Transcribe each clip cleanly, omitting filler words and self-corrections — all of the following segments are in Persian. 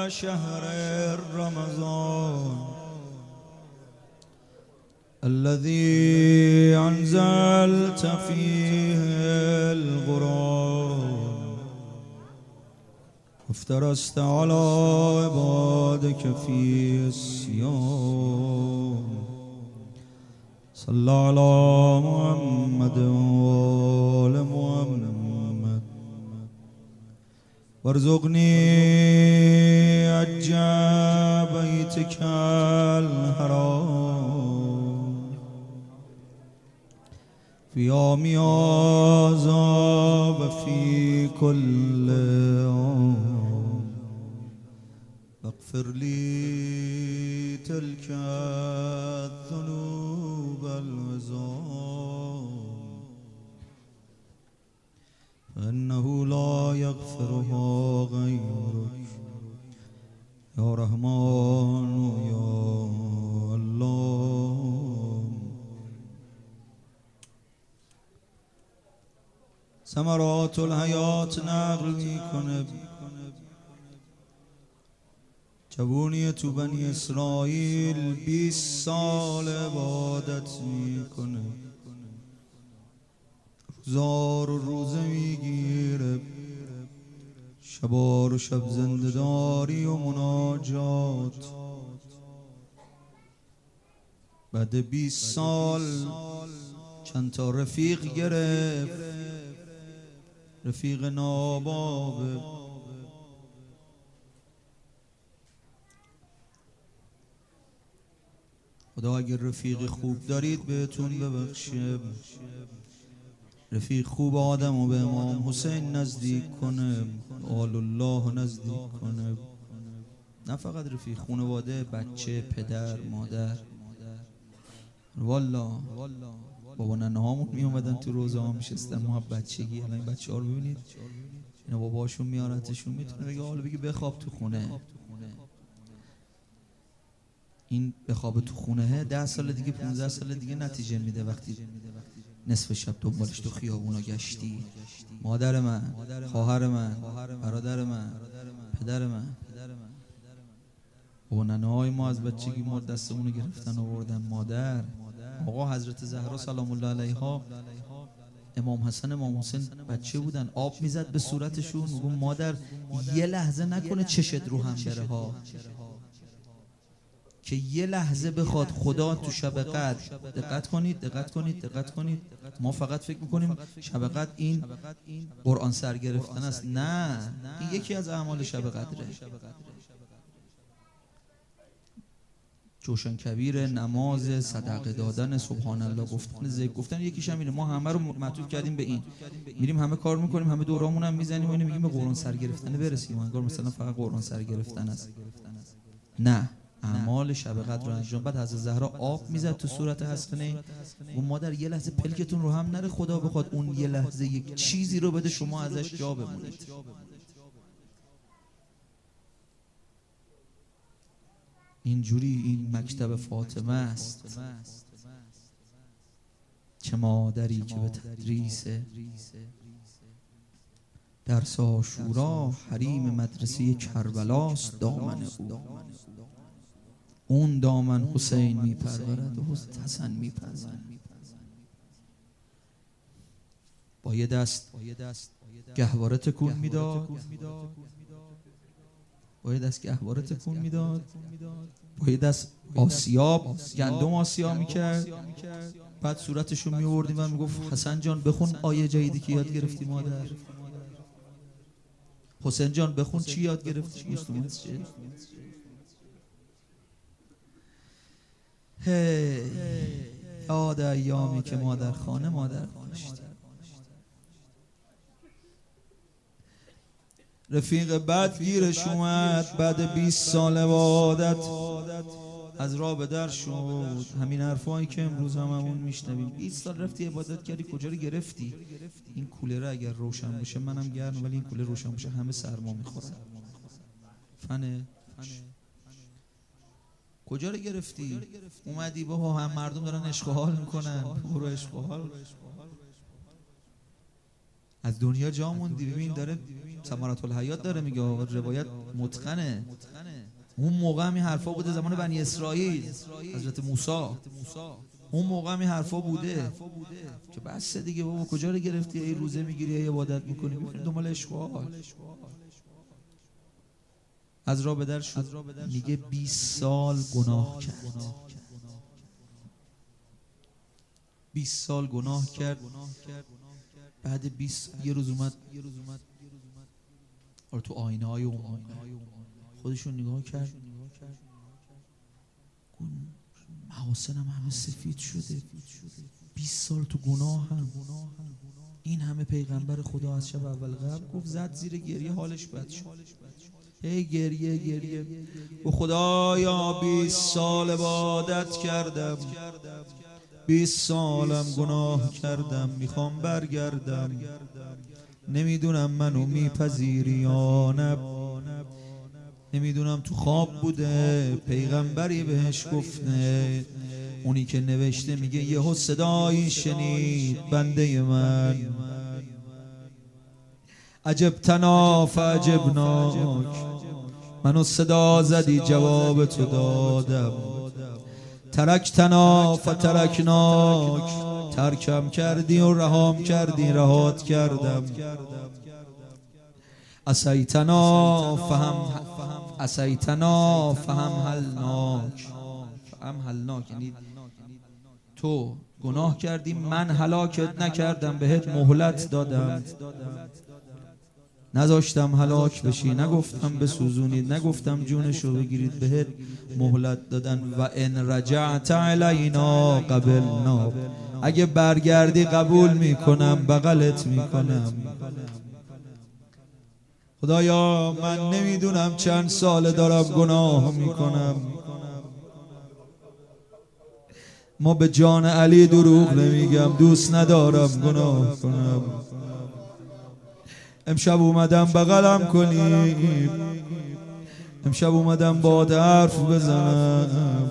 شهر رمضان الذي أنزلت فيه القرآن وافترست على عبادك في الصيام صلى على محمد وآل محمد وارزقني حج بيتك الحرام في يوم هذا وفي كل يوم واغفر لي تلك الذنوب العظام فإنه لا يغفرها غيرك يا رحمن يا الله. ثمرات الحیات نقل میکنه جوونی تو بنی اسرائیل 20 سال عبادت میکنه، روزار و روزه میگیره، شبار و شب زنده‌داری و مناجات. بعد 20 سال چند تا رفیق گرفت، رفیق نابابه. خدا اگر رفیق خوب دارید بهتون ببخشه. رفیق خوب آدم و به امام حسین نزدیک کنه، آل الله نزدیک کنه، نه فقط رفیق، خانواده، بچه، پدر، مادر. والا بابا ننه هامون می اومدن تو روزه ها میشستن ما بچگی. الان این بچه ها رو ببینید، اینا باباشون میارتشون، میتونه بگه حالا بگه بخواب تو خونه. این بخواب تو خونه 10 سال دیگه 15 سال دیگه نتیجه میده. وقتی نصف شب دنبالش تو خیابونا گشتی، مادر من، خواهر من، برادر من، پدر من. و ننه‌های ما از بچگی ما دستمونو گرفتن آوردن. مادر آقا حضرت زهرا سلام الله علیها، امام حسن امام حسین بچه بودن، آب میزد به صورتشون، میگم مادر یه لحظه نکنه چشت رو هم بره ها، که یه لحظه بخواد خدا تو شب قدر. دقت کنید دقت کنید دقت کنید، ما فقط فکر میکنیم شب قدر این قرآن سر گرفتن است. نه، این یکی از اعمال شب قدره. جوشن کبیر، نماز، صدقه دادن، سبحان الله گفتن، ذکر گفتن، یکیش هم اینه. ما همه رو معطوف کردیم به این، میریم همه کار میکنیم، همه دورامون هم میزنیم و اینو میگیم به قرآن سر گرفتن برسیم، انگار مثلا فقط قرآن سر گرفتن است. نه، اعمال شب قدر رو انجام. بعد حضرت زهرا آب میزد تو صورت حسنین و مادر یه لحظه پلکتون رو هم نره، خدا بخواد اون یه لحظه یک چیزی رو بده شما ازش جا بمونید. اینجوری این مکتب فاطمه است. چه مادری که به تدریس درس عاشورا حریم مدرسه کربلاست دامن او. اون دامن حسین میپرورد و حسن میپرورد. با یه دست گهواره تکون میداد، با یه دست گهواره تکون میداد، با یه دست آسیاب گندم آسیا میکرد. بعد صورتشو میوردیم و میگفت حسن جان بخون آیه جدیدی که یاد گرفتی مادر. حسین جان بخون چی یاد گرفتی؟ یاد ایامی که مادر خانه مادر داشت. رفیق بد گیرش اومد بعد 20 سال عبادت، از راه به در شد. همین حرفایی که امروز هممون میشنویم. 20 سال رفتی عبادت کردی، کجا رو گرفتی؟ این کولر اگر روشن بشه، منم گرم، ولی این کولر روشن بشه همه سرما میخورن. فنه کجا رو گرفتی؟ اومدی بابا هم مردم دارن عشق و حال میکنن، برو عشق و حال. از دنیا جا موندی. ببین داره ثمرة الحیات داره میگه، روایت متقنه. اون موقع هم این حرفا بوده، زمان بنی اسرائیل، حضرت موسی، اون موقع هم این حرفا بوده که بس دیگه بابا کجا رو گرفتی، ای روزه میگیری ای عبادت میکنی، میکنی دنبال اشغال. از راه بدر شد، میگه 20 سال گناه کرد، 20 سال گناه کرد. بعد 20 یه روز اومد تو آینه های اون خودشون نگاه کرد، محاسنم همه سفید شده، 20 سال تو گناه هم، این همه پیغمبر خدا از شب اول قبل گفت، زد زیر گریه، حالش بد شد، هی گریه و خدایا 20 سال عبادت کردم، 20 سالم گناه کردم، میخوام برگردم، نمیدونم منو میپذیری یا نه. نمیدونم تو خواب بوده، پیغمبری بهش گفته، اونی که نوشته میگه یهو صدایی شنید، بنده من عجبتنا فعجبناک، منو صدا زدی جواب تو دادم، ترکتنا فترکناک، ترکم کردی و رهام کردی، رهات کردم، عصیتنا فهم هلناک، یعنی تو گناه کردی، من هلاکت نکردم، بهت مهلت دادم، نذاشتم هلاک بشی، نگفتم بسوزونید، نگفتم جونشو بگیرید، بهت مهلت دادن. و ان رجعت علینا قبلنا، اگه برگردی قبول میکنم، بغلت میکنم. خدایا من نمیدونم چند سال دارم گناه میکنم، ما به جان علی دروغ نمیگم، دوست ندارم گناه کنم. امشب اومدم بغلم کنی، امشب اومدم با حرف بزنم،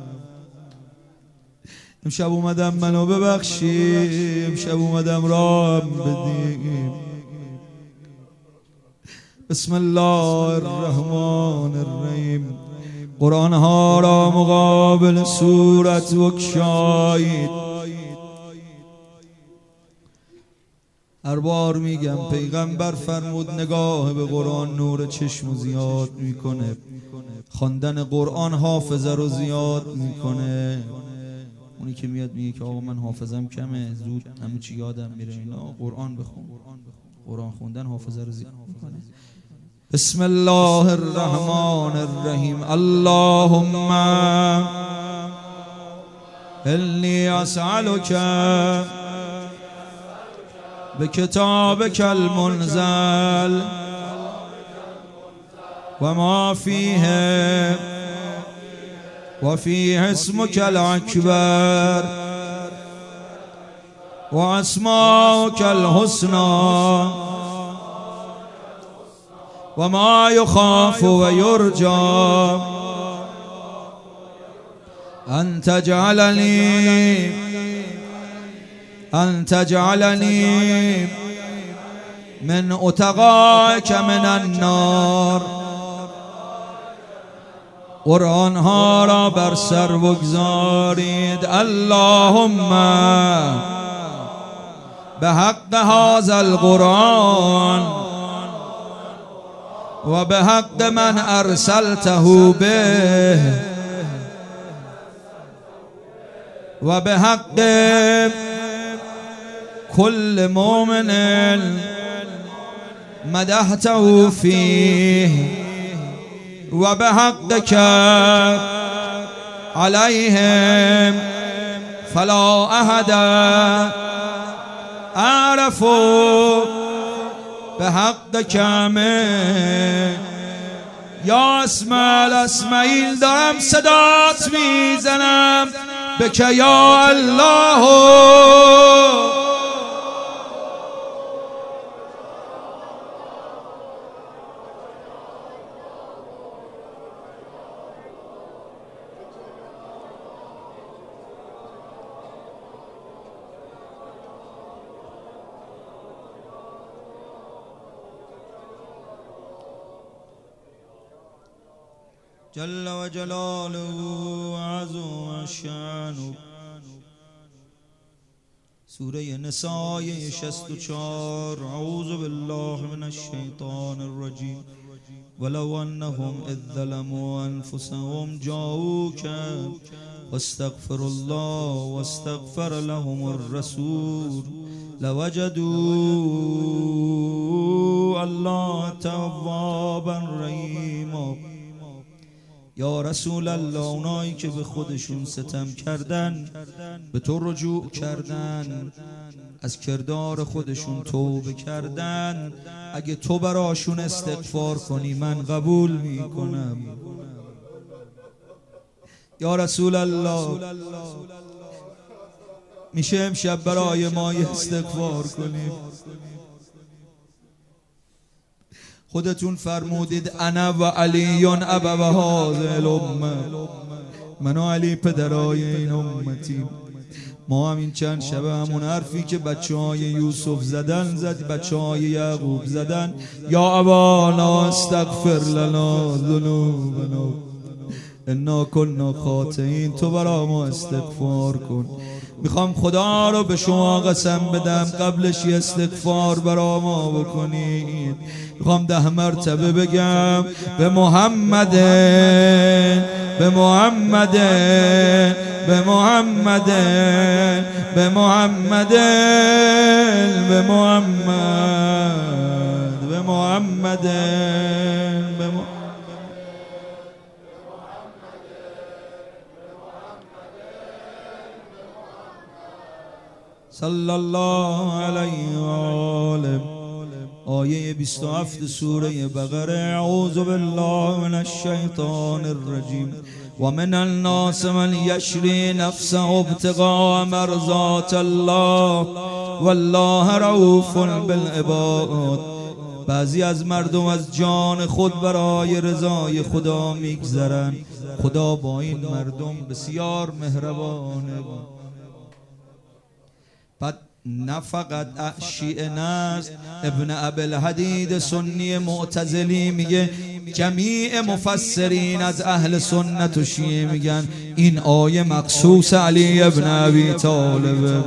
امشب اومدم منو ببخشی، امشب اومدم رام بدی. بسم الله الرحمن الرحیم. قرآن ها را مقابل صورت بگشایید. هر بار میگم پیغمبر فرمود نگاه به قرآن نور چشم زیاد میکنه، خواندن قرآن حافظه رو زیاد میکنه. اونی که میاد میگه که آقا من حافظم کمه، زود همه چی یادم میره، اینا قرآن بخون، قرآن خوندن حافظه رو زیاد میکنه. بسم الله الرحمن الرحیم. اللهم انی اسألک بکتابک المنزل و ما فیه و فیه اسمک الاکبر و اسماؤک الحسنى و ما یخاف و یرجى ان تجعلنی من اتقائک من النار. قرآن ها را بر سر بگذارید. اللهم به حق هذا القرآن و به حق من ارسلته به و به حق كل مؤمن مدحته فيه و به حقك عليهم فلا احد اعرف به حقك من. یا اسم الاسماعیل دارم صدات میزنم بک یا الله. جل و جلاله و عظم شأنه. سوره نساء 64. اعوذ بالله من الشیطان الرجیم. ولو انهم اذ ظلموا انفسهم جاءوك واستغفر الله واستغفر لهم الرسول لوجدوا الله توابا رحیما. یا رسول الله، اونایی که به خودشون ستم کردن، به تو رجوع کردن، از کردار خودشون توبه کردن، اگه تو براشون استغفار کنی من قبول میکنم. یا رسول الله، میشه امشب برای ما استغفار کنیم؟ خودتون فرمودید انا و علی ابا هذه الامه، من و علی پدرای این امتیم. ما همین چند شبه همون حرفی که بچه‌های یوسف زدن بچه‌های یعقوب زدن، یا ابانا استغفر لنا ذنوبنا انا كنا خاطئین، تو برا ما استغفار کن. میخوام خدا رو به شما قسم بدم قبلش یه استغفار برا ما بکنید. میخوام 10 مرتبه بگم به محمد، به محمد، به محمد، به محمد، به محمد، به محمد، به محمد. صلی الله علیه و آله. آیه 27 سوره بقره. اعوذ بالله من الشیطان الرجیم. و من الناس من یشری نفسه ابتغاء مرضات الله والله رؤوف بالعباد. بعضی از مردم از جان خود برای رضای خدا میگذرن. خدا با این مردم بسیار مهربانه. بعد نه فقط شیعه نست، ابن ابوالحدید سنی معتزلی میگه، جمیع مفسرین از اهل سنت و شیعه میگن این آیه مخصوص علی ابن ابی طالب.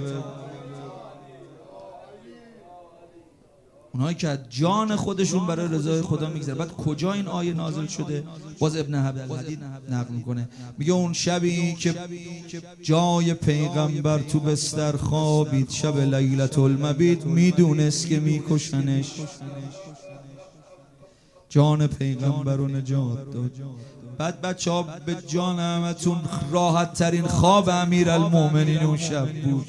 اونایی که از جان خودشون برای رضای خدا میگذره. بعد کجا این آیه نازل شده؟ باز ابن ابوالحدید نقل میکنه، میگه اون شبی که جای پیغمبر تو بستر خوابید، شب لیلة المبیت، میدونست که میکشنش، جان پیغمبر رو نجات داد. بعد بچه ها به جان همتون راحت ترین خواب امیرالمومنین اون شب بود،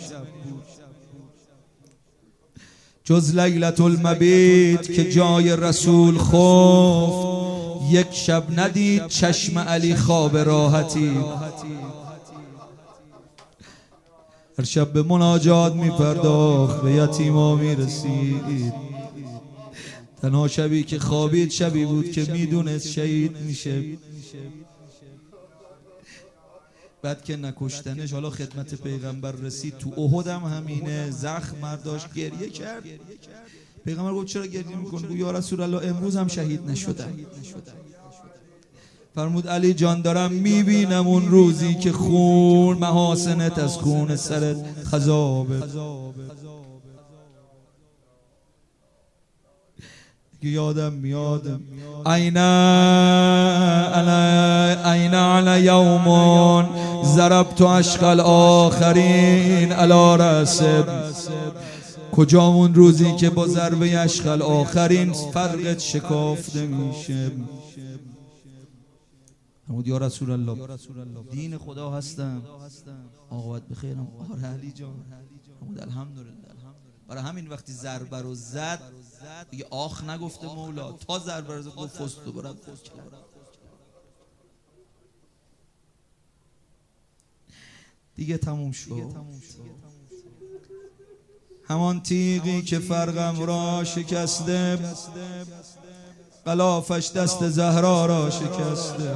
جز لیلة المبیت که جای رسول خفت. یک شب ندید چشم علی خواب راحتی. هر شب به مناجات می پرداخت، به یتیما می رسید. تنها شبی که خوابید شبی بود که میدونست شهید میشه. بعد که نکشتنش، حالا خدمت پیغمبر رسید، تو احد هم همینه، زخم مرداشت، گریه کرد. پیغمبر گفت چرا گریه میکنی؟ گفت یا رسول الله امروز هم شهید نشدم. فرمود علی جان دارم میبینم اون روزی که خون محاسنت از خون سرت خضابه. یادم میاد عین علی یوم ضربت عشق الاخرین علی رأسم. کجا اون روزی که با ضربه عشق الاخرین فرقت شکافته میشه. فرمود یا رسول الله دین خدا هستم، عاقبت بخیرم. آره علی جان. فرمود الحمدلله. برای همین وقتی ضربه رو زد دیگه آخ نگفته مولا، تا ضربه رو زد گفت فستو برد. دیگه تموم شد. همان تیغی که فرقم را شکسته، غلافش دست زهرا را شکسته.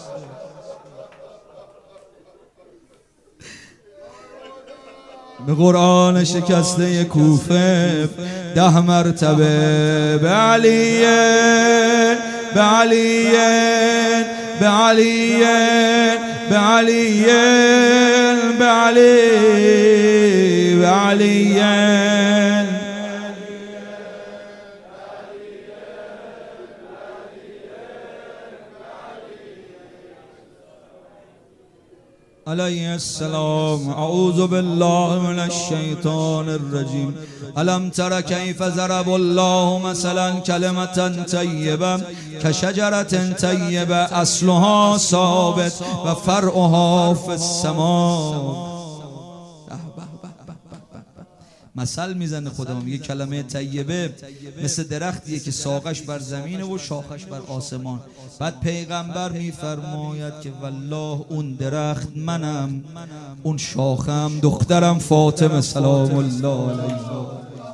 به قرآن شکسته کوفه 10 مرتبه به علیه، به علیه، بعلی بعلی بعلی بعلی علیه السلام. اعوذ بالله من الشیطان الرجیم. الم تر کیف ضرب الله مثلا کلمة طیبه کشجرة طیبه اصلها ثابت و فرعها فی السماء. مثل میزنه خدا، میگه کلمه طیبه مثل درختیه که ساقش بر زمینه و شاخش بر آسمان. بعد پیغمبر میفرماید که والله اون درخت منم، اون شاخم دخترم فاطمه سلام الله علیها.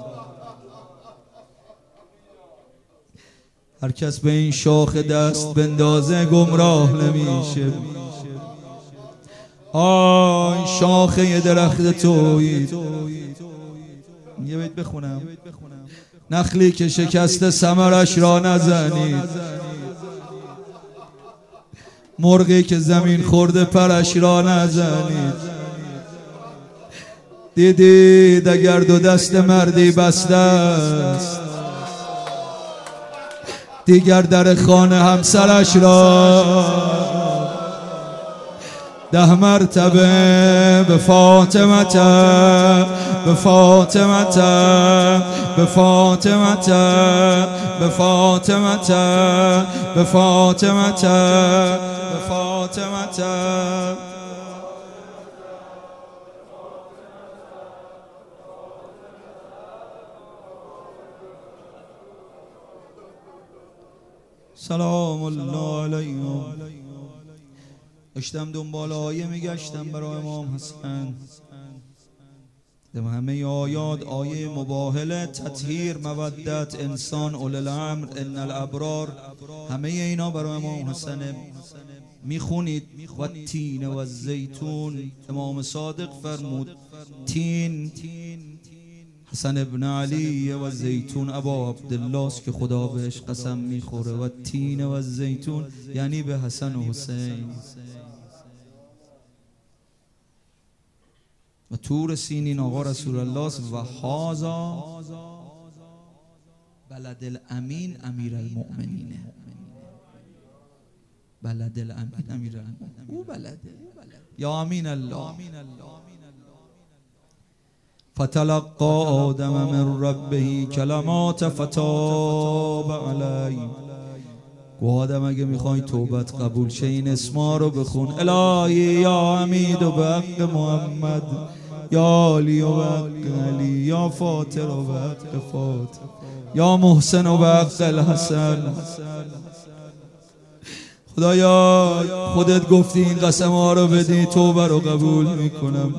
هر کس به این شاخ دست بندازه گمراه نمیشه. آی شاخه درخت تویی. یه بیت بخونم. نخلی که شکست ثمرش را نزنید، مرغی که زمین خورده پرش را نزنید. دیدید اگر دو دست مردی بسته است، دیگر در خانه همسرش را 10 مرتبه به فاطمه به فاطمه به فاطمه به فاطمه به فاطمه به فاطمه. سلام الله علیهم. داشتم دنبال آیه میگشتم برای امام حسن. در همه آیات آیه مباهله، تطهیر، مودت، انسان، اول الامر، ان الابرار، همه اینا برای امام حسن میخونید. و تین و زیتون، امام صادق فرمود تین حسن ابن علی و زیتون ابا عبدالله است که خدا بهش قسم میخوره. و تین و زیتون یعنی به حسن و حسین. و طور سینین آقا رسول الله و هذا بلد الامین امیر المؤمنین. بلد الامین امیر المؤمنین، او بلده یا امین الله. فتلقى آدم من ربه کلمات فتاب علیه. گو آدم اگه میخوای توبت قبول شه این اسما رو بخون. الهی یا حمید و به حق محمد، یا علی و به حق علی، یا فاطر و به حق فاطر، یا محسن و به حق الحسن. خدایا خودت گفتی این قسم ها رو بدی، توبه رو قبول میکنم.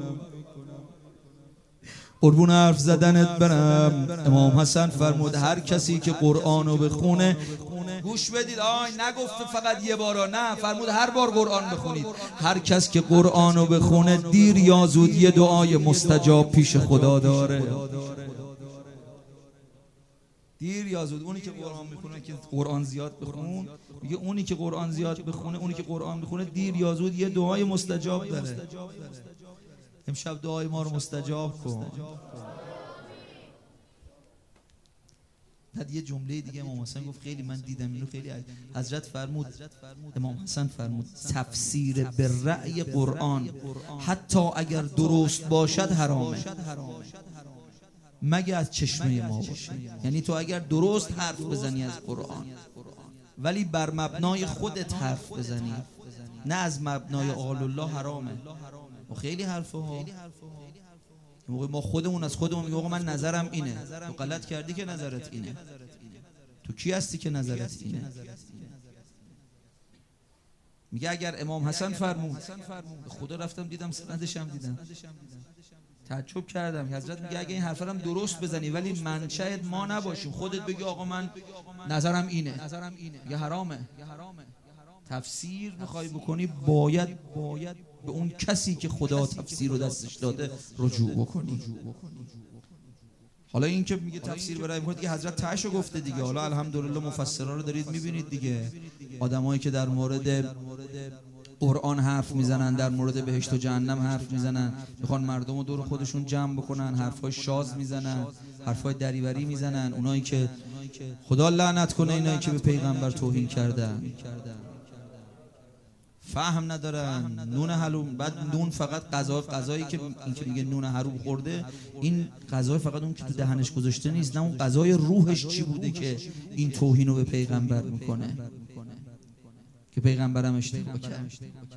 قربون حرف زدنت برم. امام حسن فرمود هر کسی که قرآن رو بخونه، گوش بدید، نگفته فقط یه بارا، نه، فرمود هر بار قرآن بخونید. هر کس که قرآن رو بخونه دیر یا زود یه دعای مستجاب پیش خدا داره. دیر یا زود. اونی که قرآن میخونه، که قرآن زیاد بخون، میگه اونی که قرآن زیاد بخونه، اونی که قرآن میخونه دیر یا زود یه دعای مستجاب داره. امشب دعای ما رو مستجاب کن. بعد یه جمله دیگه امام حسن گفت، خیلی من دیدم اینو، خیلی حضرت فرمود، امام حسن فرمود تفسیر به رأی قرآن حتی اگر درست باشد حرامه، مگه از چشمه ما باشه. یعنی تو اگر درست حرف بزنی از قرآن، ولی بر مبنای خودت حرف بزنی، نه از مبنای آل الله، حرامه. و خیلی حرفه ها ما خودمون از خودمون میگه آقا من نظرم اینه. تو غلط کردی که نظرت اینه. تو کی هستی که نظرت اینه؟ میگه اگر امام حسن فرمود، خدا رفتم دیدم سندش هم دیدم، تعجب کردم. حضرت میگه اگه این حرفا هم درست بزنی ولی منشأت ما نباشیم، خودت بگی آقا من نظرم اینه، یه حرامه. تفسیر میخوای بکنی باید به اون کسی که خدا تفسیر رو دستش داده رجوع بکنی. حالا این که میگه تفسیر برای میکنه دیگه حضرت تاشو گفته دیگه. حالا الحمدلله مفسرا رو دارید میبینید دیگه، آدمایی که در مورد قرآن حرف میزنن، در مورد بهشت و جهنم حرف میزنن، میخوان مردم رو دور خودشون جمع بکنن، حرفای شاذ میزنن، حرفای دریوری میزنن، اونایی که خدا لعنت کنه اینایی که به پیغمبر توهین کردن، فهم ندارن، نون حروم. بعد نون فقط غذایی که این که میگه نون حروم خورده، این غذای فقط اون که تو دهنش گذاشته نیست، نه اون غذای روحش چی بوده که این توهین رو به پیغمبر میکنه، که پیغمبرم اشتباه کرد.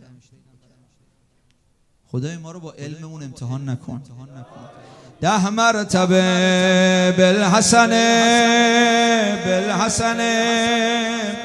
خدای ما رو با علممون امتحان نکن. 10 مرتبه بالحسنه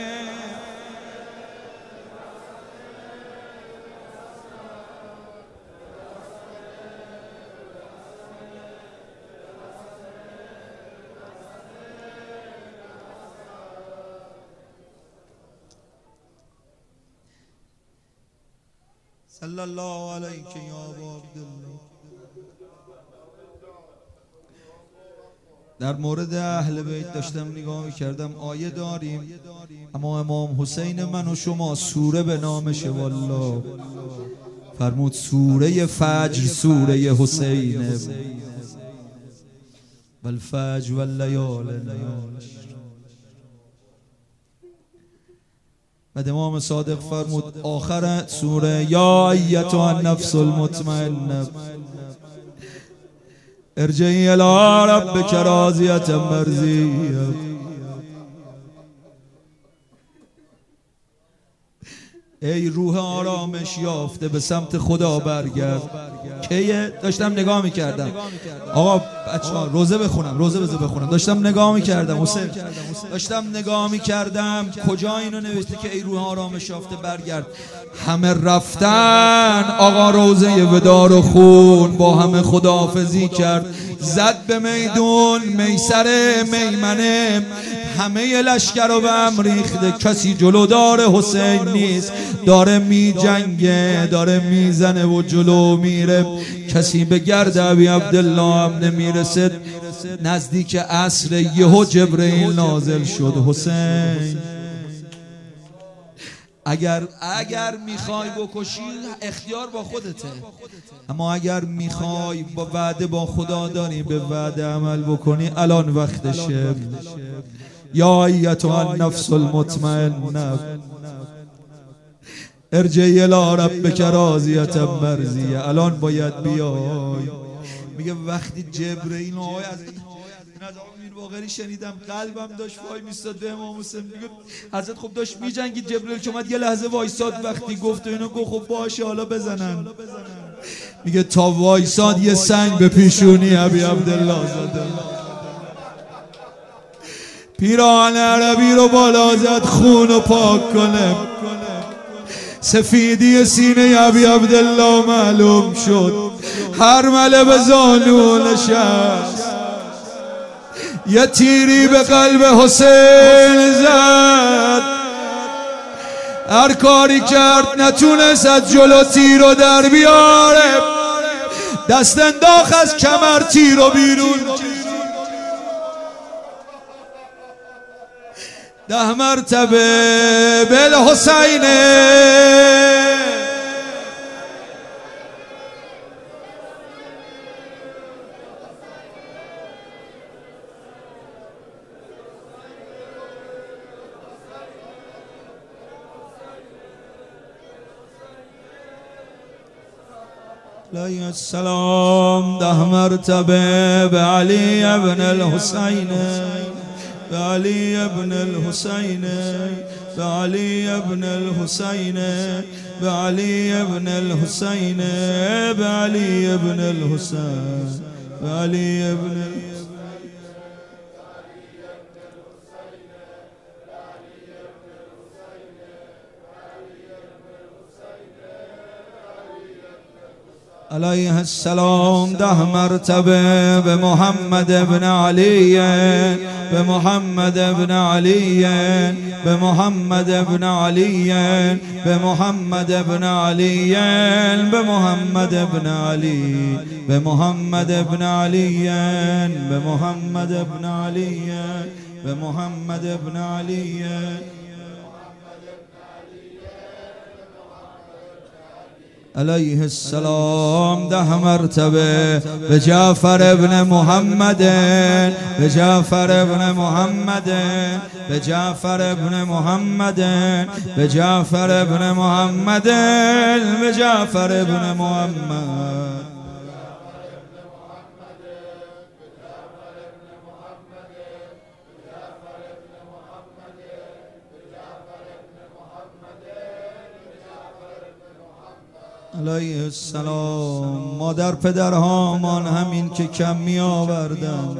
صلی الله علیک یا ابا عبدالله. در مورد اهل بیت داشتم نگاه میکردم، آیه داریم اما امام حسین من و شما سوره به نامش، والله فرمود سوره فجر، سوره حسین، والفجر واللیال. بعد امام صادق فرمود آخر سوره یا ایتها النفس المطمئنه ارجعی الی ربک راضیة مرضیة. ای روح آرامش یافته به سمت خدا برگرد. کیه؟ داشتم نگاه میکردم آقا بچه‌ها روزه بخونم داشتم نگاه میکردم حسین، داشتم نگاه میکردم کجا اینو نوشته که ای روح آرامش یافته برگرد. همه رفتن، آقا روزه ودا رو خون، با همه خداحافظی کرد، زد به میدون، میسر میمنه، همه لشکر رو به هم ریخته، کسی جلودار حسین نیست، داره می جنگه، داره میزنه و جلو میره، کسی به گرد ابی عبدالله هم نمیرسد. نزدیک عصر یهو جبرئیل نازل شد. حسین اگر میخوای بکشی اختیار با خودته، اما اگر میخوای با وعده با خدا داری به وعده عمل بکنی الان وقتشه. یا ایتها النفس المطمئنه ارجعی الی ربک راضیة مرضیة. الان باید بیای. میگه وقتی جبرئیل آقای از امیر باقری شنیدم قلبم داشت وای میستاد به امام حسین. میگه حضرت خب داشت میجنگید، جبرئیل که اومد یه لحظه وایساد، وقتی گفت و اینو گفت خب باشه حالا بزنن. میگه تا وایساد یه سنگ به پیشونی ابی عبدالله زد، پیراهن عربی رو بالا زد خون رو پاک کنه. سفیدی سینه ابی عبدالله معلوم شد، هرمله به زانو نشست، یه تیری به قلب حسین زد، هر کاری کرد نتونست از جلو تیر رو در بیاره، دست انداخت از کمر تیر رو بیرون. 10 مرتبه بالحسین علیه السلام. 10 مرتبه به علی ابن الحسین، به علی ابن الحسین، به علی ابن الحسین، به علی ابن الحسین، به علی ابن الحسین، به علی ابن الحسین. علیه السلام. 10 مرتبه به محمد ابن علی، بمحمد ابن علي بمحمد ابن علي بمحمد ابن علي بمحمد ابن علي بمحمد ابن علي بمحمد ابن علي بمحمد ابن علي عليه السلام 10 مرتبه بجعفر ابن محمد بجعفر ابن محمد بجعفر ابن محمد بجعفر ابن محمد بجعفر ابن محمد علیه السلام. مادر پدرهامان همین که کم می آوردن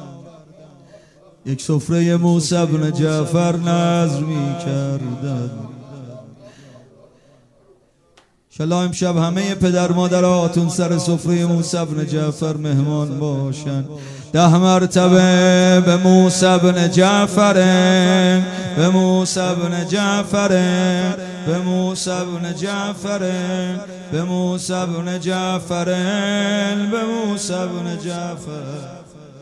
یک سفره موسی بن جعفر نذر می کردن. انشالله امشب همه پدر مادراتون سر سفره موسی بن جعفر مهمان باشن. 10 مرتبه به موسی بن جعفر به موسی بن جعفر به موسی بن جعفر به موسی بن جعفر به موسی بن جعفر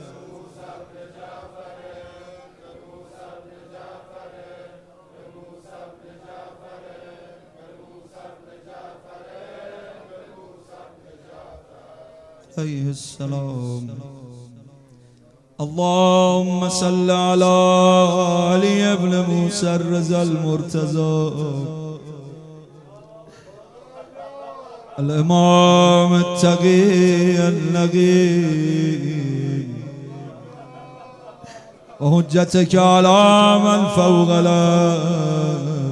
عليه السلام. اللهم صل على علي بن موسى الرضا المرتضى الإمام التقي النقي وحجتك على من فوق الأرض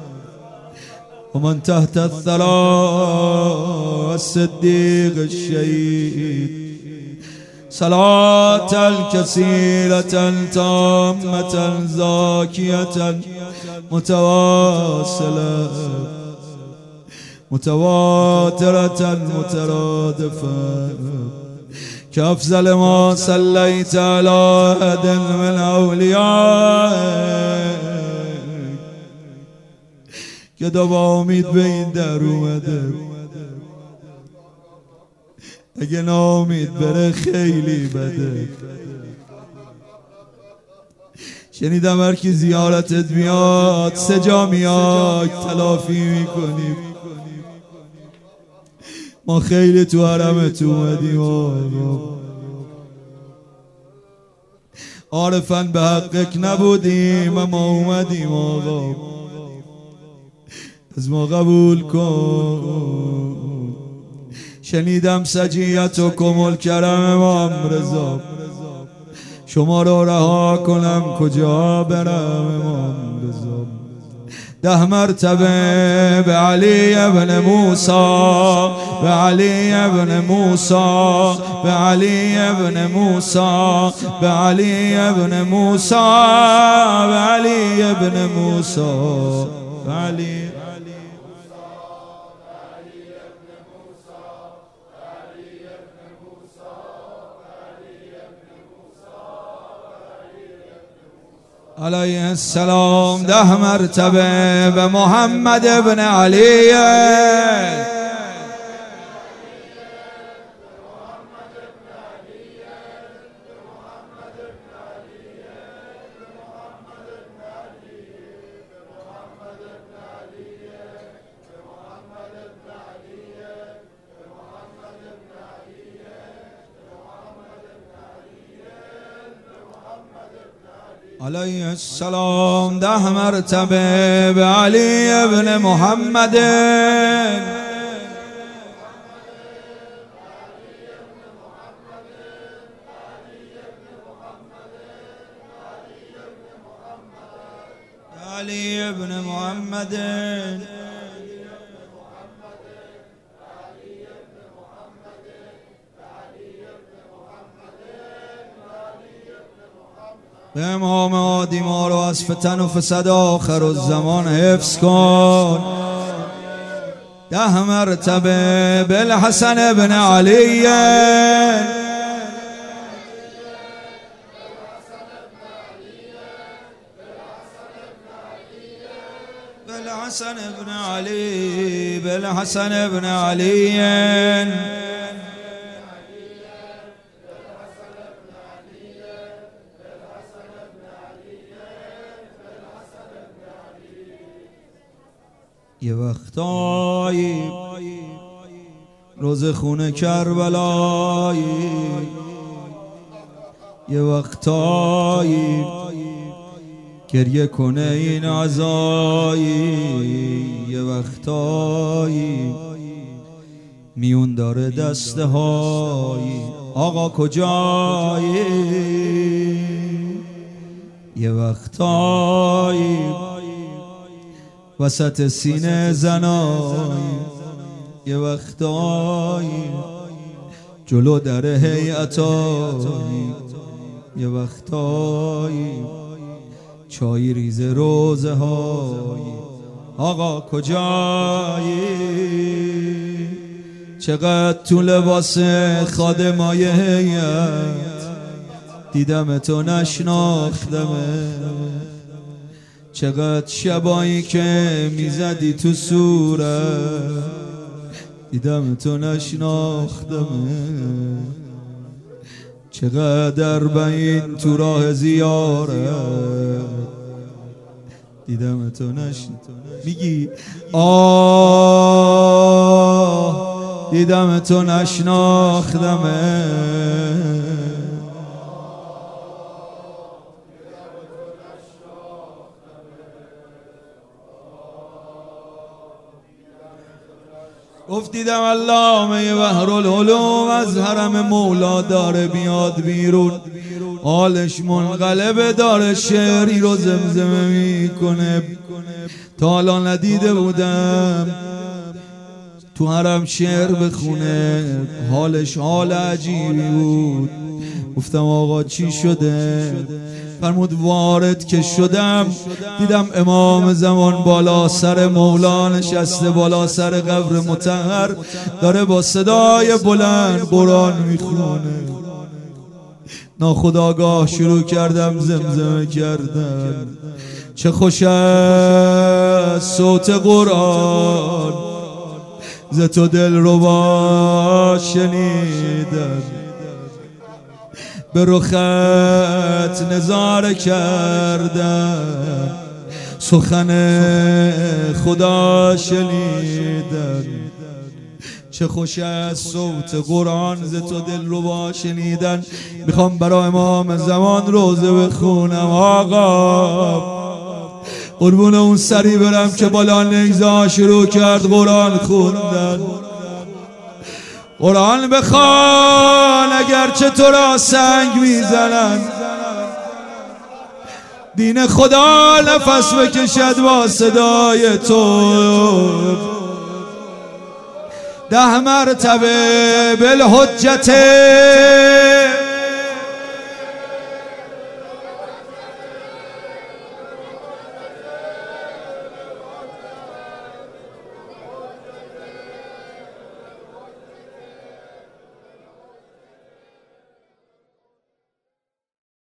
ومن تحت الثرى الصديق الشهيد صلاة الكثيرة تامة زاكية متواصلة متواترة مترادفة كأفضل ما صليت على أحد من أوليائك که با امید به این در اومده اگه ناامید بره خیلی بده. شنیدم هر کی زیارتت میاد 3 جا میاد تلافی میکنیم. ما خیلی تو حرمت اومدیم عارفاً به حقک نبودیم اما اومدیم آقا از ما قبول کن. شنیدم سجیت و کمال کرم امام رضا شما رو رها کنم کجا برم امام رضا. 10 مرتبه به علی ابن موسی به علی ابن موسی به علی ابن موسی به علی ابن موسی به علی ابن موسی به علی علیه السلام. 10 مرتبه به محمد ابن علی علیه السلام. 10 مرتبه به علی ابن محمد علی ابن محمد به امام عادی ما رو از فتن و فساد آخر الزمان حفظ کن. 10 مرتبه بالحسن ابن علی بالحسن ابن علي بالحسن ابن علي یه وقتایی روز خونه کربلایی، یه وقتایی گریه کنه این عزایی، یه وقتایی میون داره دسته هایی آقا کجایی، یه وقتایی وسط سینه زنایی، یه وقتایی جلو در هیئتایی، یه وقتایی چای ریز روزه هایی آقا کجایی، چقدر تو لباس خادمای هیئت دیدم تو نشناختمه، چقدر شبایی که میزدی تو صورت دیدم تو نشناختمه، چقدر بعید تو راه زیارت دیدم تو میگی آه دیدم تو نشناختمه، گفت دیدم علامه بحرالعلوم از حرم مولا داره بیاد بیرون، حالش منقلبه، داره شعری رو زمزمه میکنه، تا حالا ندیده بودم تو حرم شعر بخونه، حالش حال عجیبی بود. گفتم آقا چی شده؟ فرمود وارد که شدم دیدم امام زمان بالا سر مولا نشسته، بالا سر قبر مطهر داره با صدای بلند قرآن میخونه. ناخودآگاه شروع کردم زمزمه کردم، چه خوش است صوت قرآن، ز تو دلربا شنیدم، به رخت نظاره کردم، سخن خدا شنیدم، چه خوش است صوت قرآن ز تو دلربا شنیدن. میخوام برای امام زمان روزه بخونم آقا، قربون اون سری برم که بالا نیزه شروع کرد قرآن خوندن. قرآن بخوان اگرچه تو را سنگ میزنن، دین خدا نفس بکشد با صدای تو، 10 مرتبه بالحجت